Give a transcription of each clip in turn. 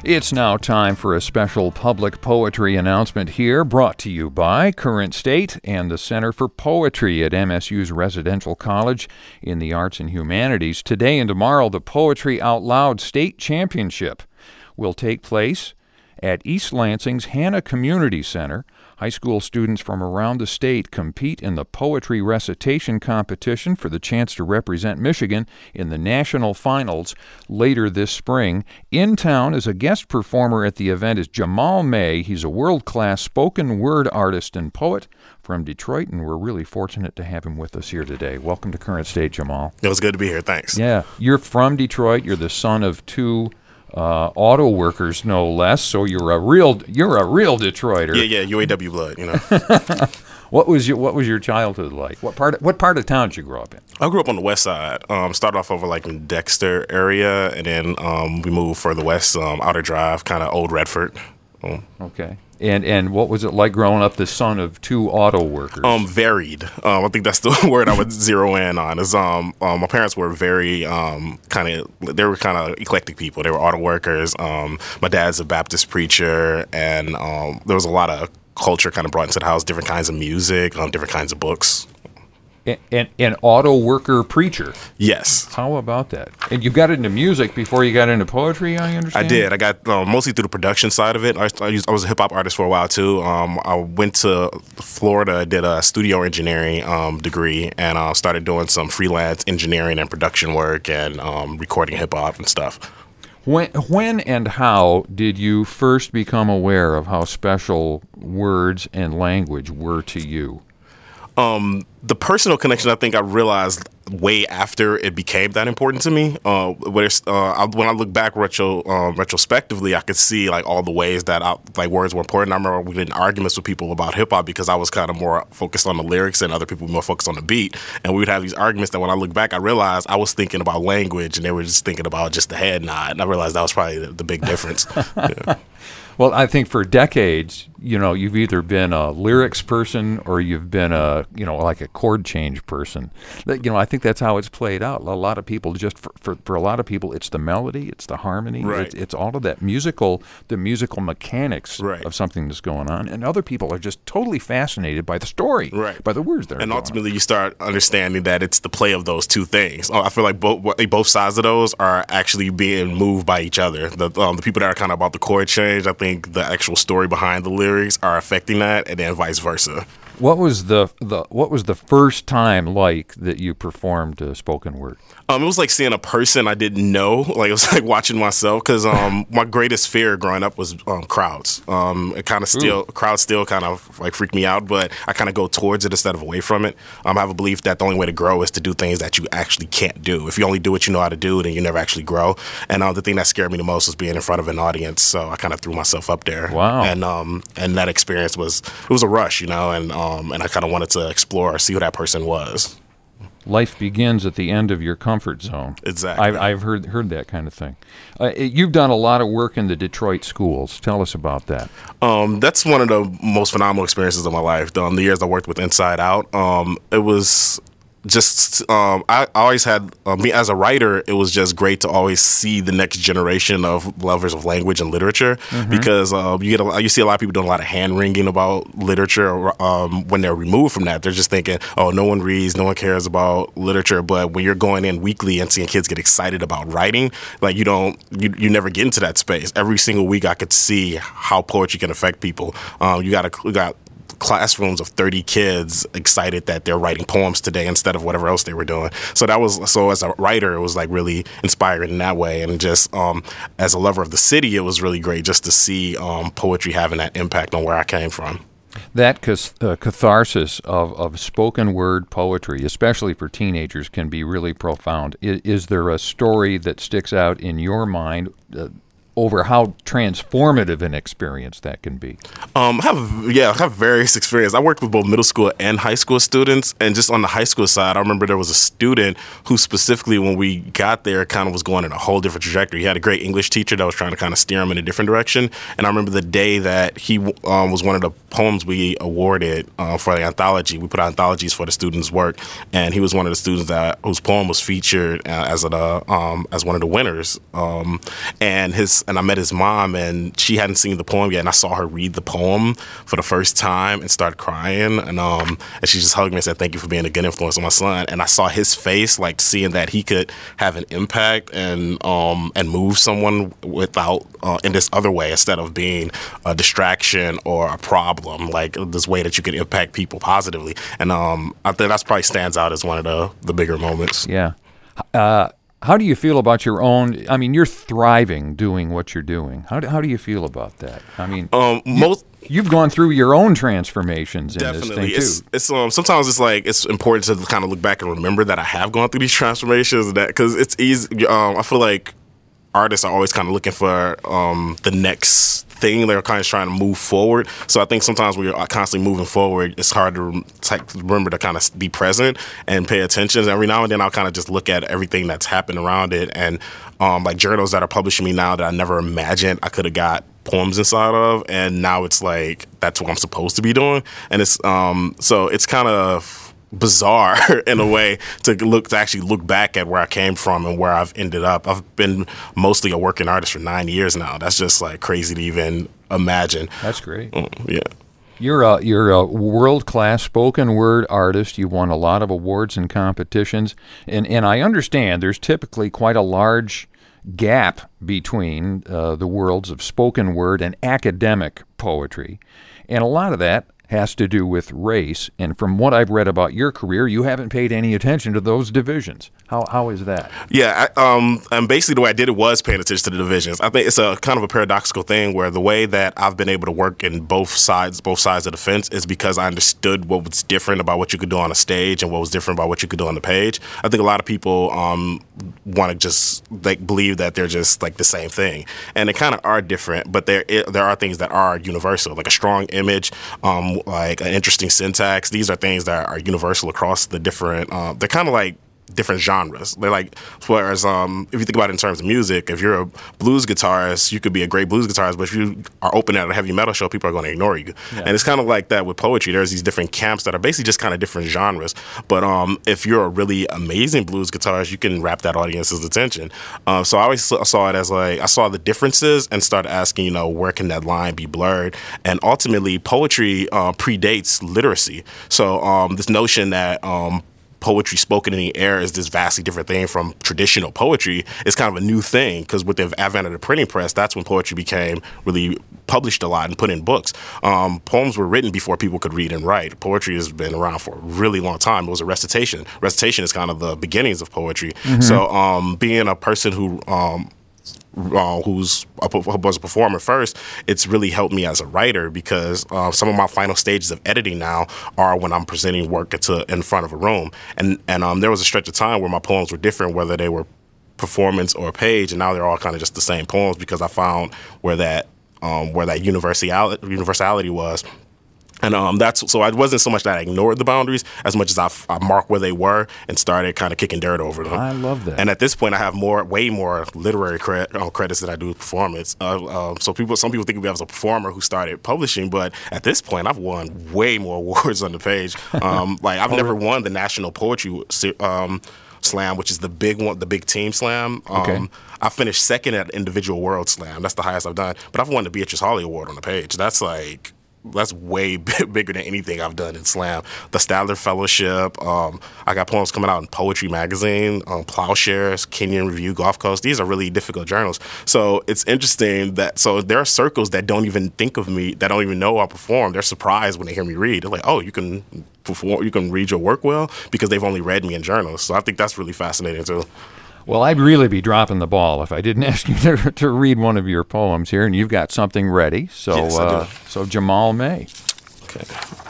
It's now time for a special public poetry announcement here, brought to you by Current State and the Center for Poetry at MSU's Residential College in the Arts and Humanities. Today and tomorrow, the Poetry Out Loud State Championship will take place at East Lansing's Hanna Community Center. High school students from around the state compete in the poetry recitation competition for the chance to represent Michigan in the national finals later this spring. In town as a guest performer at the event is Jamal May. He's a world-class spoken word artist and poet from Detroit, and we're really fortunate to have him with us here today. Welcome to Current State, Jamal. It was good to be here. Thanks. Yeah, you're from Detroit. You're the son of two auto workers, no less. So you're a real Detroiter. Yeah, UAW blood. You know. What was your childhood like? What part of town did you grow up in? I grew up on the west side. Started off over like in Dexter area, and then we moved further west, Outer Drive, kind of Old Redford. Okay. And what was it like growing up the son of two auto workers? Varied. I think that's the word I would zero in on. Is my parents were very kind of eclectic people. They were auto workers. My dad's a Baptist preacher, and there was a lot of culture kind of brought into the house. Different kinds of music, different kinds of books. An auto worker preacher. Yes. How about that? And you got into music before you got into poetry, I understand? I did. I got mostly through the production side of it. I was a hip-hop artist for a while, too. I went to Florida, did a studio engineering degree, and started doing some freelance engineering and production work and recording hip-hop and stuff. When and how did you first become aware of how special words and language were to you? The personal connection, I think I realized way after it became that important to me. When I look back retrospectively, I could see like all the ways that words were important. I remember we getting arguments with people about hip hop because I was kind of more focused on the lyrics and other people were more focused on the beat. And we would have these arguments that when I look back, I realized I was thinking about language and they were just thinking about just the head nod. And I realized that was probably the big difference. Yeah. Well, I think for decades, you've either been a lyrics person or you've been like a chord change person. I think that's how it's played out. A lot of people for a lot of people, it's the melody, it's the harmony, right. It's all of that the musical mechanics right. of something that's going on. And other people are just totally fascinated by the story, right. by the words that are And going ultimately, on. you start understanding that it's the play of those two things. I feel like both sides of those are actually being moved by each other. The people that are kind of about the chord change, I think the actual story behind the lyrics are affecting that, and then vice versa. What was the first time like that you performed spoken word? It was like seeing a person I didn't know. Like it was like watching myself because my greatest fear growing up was crowds. Crowds still kind of like freak me out, but I kind of go towards it instead of away from it. I have a belief that the only way to grow is to do things that you actually can't do. If you only do what you know how to do, then you never actually grow. And the thing that scared me the most was being in front of an audience. So I kind of threw myself up there. Wow. And that experience was a rush, and I kind of wanted to explore, see who that person was. Life begins at the end of your comfort zone. Exactly. I've heard that kind of thing. You've done a lot of work in the Detroit schools. Tell us about that. That's one of the most phenomenal experiences of my life. The years I worked with Inside Out, it was just I always had me as a writer. It was just great to always see the next generation of lovers of language and literature, because you see a lot of people doing a lot of hand wringing about literature. When they're removed from that, they're just thinking, oh, no one reads, no one cares about literature. But when you're going in weekly and seeing kids get excited about writing, like you never get into that space. Every single week, I could see how poetry can affect people. You got classrooms of 30 kids excited that they're writing poems today instead of whatever else they were doing. So as a writer, it was like really inspiring in that way. And just as a lover of the city, it was really great just to see poetry having that impact on where I came from. That catharsis of spoken word poetry, especially for teenagers, can be really profound. Is there a story that sticks out in your mind over how transformative an experience that can be? I have various experience. I worked with both middle school and high school students, and just on the high school side, I remember there was a student who specifically, when we got there, kind of was going in a whole different trajectory. He had a great English teacher that was trying to kind of steer him in a different direction, and I remember the day that he was one of the poems we awarded for the anthology. We put out anthologies for the students' work, and he was one of the students whose poem was featured as one of the winners, and his and I met his mom, and she hadn't seen the poem yet, and I saw her read the poem for the first time and start crying, and she just hugged me and said, "Thank you for being a good influence on my son." And I saw his face, like seeing that he could have an impact and move someone without in this other way, instead of being a distraction or a problem, like this way that you can impact people positively. And I think that's probably stands out as one of the bigger moments. Yeah. How do you feel about your own? I mean, you're thriving doing what you're doing. How do you feel about that? I mean, you've gone through your own transformations in definitely. this thing too. It's sometimes it's important to kind of look back and remember that I have gone through these transformations. That because it's easy. I feel like artists are always kind of looking for the next thing. They're kind of trying to move forward. So I think sometimes when you're constantly moving forward, it's hard to remember to kind of be present and pay attention. Every now and then I'll kind of just look at everything that's happened around it, and like journals that are publishing me now that I never imagined I could have got poems inside of, and now it's like that's what I'm supposed to be doing. And it's so it's kind of bizarre in a way to actually look back at where I came from and where I've ended up. I've been mostly a working artist for 9 years now. That's just like crazy to even imagine. That's great. Yeah. You're a world-class spoken word artist. You won a lot of awards and competitions, and I understand there's typically quite a large gap between the worlds of spoken word and academic poetry, and a lot of that has to do with race. And from what I've read about your career, you haven't paid any attention to those divisions. How is that? Yeah, and basically the way I did it was paying attention to the divisions. I think it's a kind of a paradoxical thing where the way that I've been able to work in both sides of the fence is because I understood what was different about what you could do on a stage and what was different about what you could do on the page. I think a lot of people want to just believe that they're just like the same thing, and they kind of are different. But there are things that are universal, like a strong image, like an interesting syntax. These are things that are universal across the different. They're kind of like different genres. They're like, whereas if you think about it in terms of music, if you're a blues guitarist, you could be a great blues guitarist, but if you are open at a heavy metal show, people are going to ignore you. Yeah. And it's kind of like that with poetry. There's these different camps that are basically just kind of different genres. But if you're a really amazing blues guitarist, you can wrap that audience's attention. So I always saw it as like, I saw the differences and started asking, where can that line be blurred? And ultimately, poetry predates literacy. So this notion that poetry spoken in the air is this vastly different thing from traditional poetry is kind of a new thing, because with the advent of the printing press, that's when poetry became really published a lot and put in books. Poems were written before people could read and write. Poetry has been around for a really long time. It was a recitation. Recitation is kind of the beginnings of poetry. Mm-hmm. So being a person who was a performer first, it's really helped me as a writer, because some of my final stages of editing now are when I'm presenting work in front of a room. And there was a stretch of time where my poems were different, whether they were performance or page, and now they're all kind of just the same poems, because I found where that universality was. And so it wasn't so much that I ignored the boundaries as much as I marked where they were and started kind of kicking dirt over them. I love that. And at this point, I have way more literary credits than I do performance. So some people think of me as a performer who started publishing, but at this point, I've won way more awards on the page. Like I've never won the National Poetry Slam, which is the big one, the big team slam. Okay. I finished second at Individual World Slam. That's the highest I've done. But I've won the Beatrice Hawley Award on the page. That's way bigger than anything I've done in slam. The Stadler Fellowship. I got poems coming out in Poetry Magazine, Plowshares, Kenyon Review, Gulf Coast. These are really difficult journals. So it's interesting that there are circles that don't even think of me, that don't even know I perform. They're surprised when they hear me read. They're like, "Oh, you can perform, you can read your work well," because they've only read me in journals. So I think that's really fascinating too. Well, I'd really be dropping the ball if I didn't ask you to read one of your poems here, and you've got something ready. So, yes, I do. So Jamal May. Okay.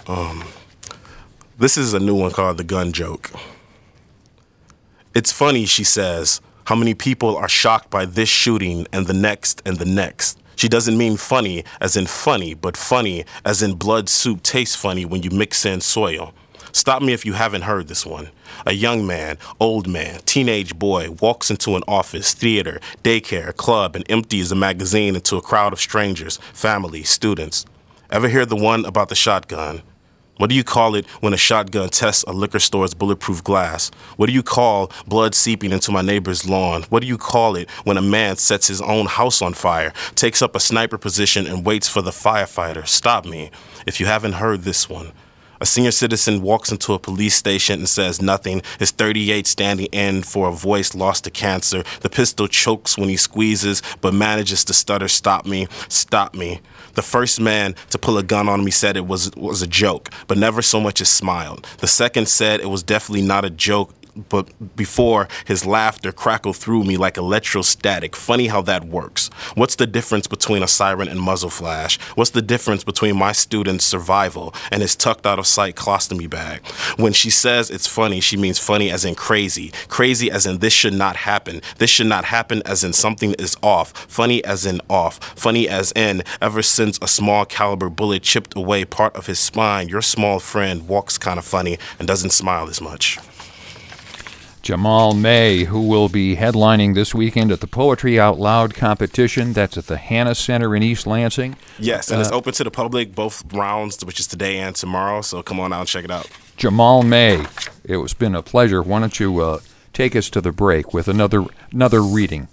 This is a new one called The Gun Joke. It's funny, she says, how many people are shocked by this shooting and the next and the next. She doesn't mean funny as in funny, but funny as in blood soup tastes funny when you mix in soil. Stop me if you haven't heard this one. A young man, old man, teenage boy walks into an office, theater, daycare, club, and empties a magazine into a crowd of strangers, family, students. Ever hear the one about the shotgun? What do you call it when a shotgun tests a liquor store's bulletproof glass? What do you call blood seeping into my neighbor's lawn? What do you call it when a man sets his own house on fire, takes up a sniper position, and waits for the firefighter? Stop me if you haven't heard this one. A senior citizen walks into a police station and says nothing. His 38 standing in for a voice lost to cancer. The pistol chokes when he squeezes, but manages to stutter, "Stop me, stop me." The first man to pull a gun on me said it was a joke, but never so much as smiled. The second said it was definitely not a joke, but before his laughter crackled through me like electrostatic. Funny how that works. What's the difference between a siren and muzzle flash? What's the difference between my student's survival and his tucked out of sight colostomy bag? When she says it's funny, she means funny as in crazy. Crazy as in this should not happen. This should not happen as in something is off. Funny as in off. Funny as in ever since a small caliber bullet chipped away part of his spine, your small friend walks kind of funny and doesn't smile as much. Jamal May, who will be headlining this weekend at the Poetry Out Loud competition. That's at the Hanna Center in East Lansing. Yes, and it's open to the public, both rounds, which is today and tomorrow, so come on out and check it out. Jamal May, it's been a pleasure. Why don't you take us to the break with another reading?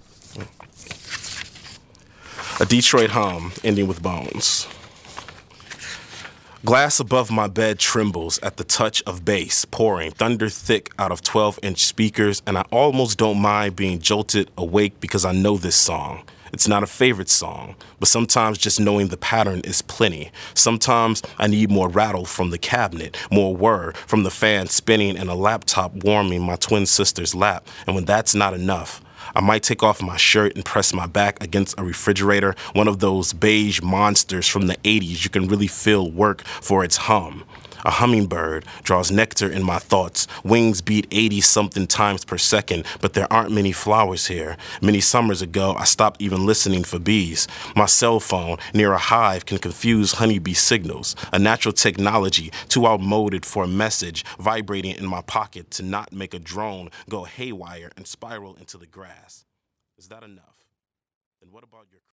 A Detroit hum, ending with bones. Glass above my bed trembles at the touch of bass, pouring thunder thick out of 12-inch speakers, and I almost don't mind being jolted awake because I know this song. It's not a favorite song, but sometimes just knowing the pattern is plenty. Sometimes I need more rattle from the cabinet, more whir from the fan spinning, and a laptop warming my twin sister's lap. And when that's not enough, I might take off my shirt and press my back against a refrigerator, one of those beige monsters from the 80s you can really feel work for its hum. A hummingbird draws nectar in my thoughts. Wings beat 80-something times per second, but there aren't many flowers here. Many summers ago, I stopped even listening for bees. My cell phone near a hive can confuse honeybee signals, a natural technology too outmoded for a message vibrating in my pocket to not make a drone go haywire and spiral into the grass. Is that enough? Then what about your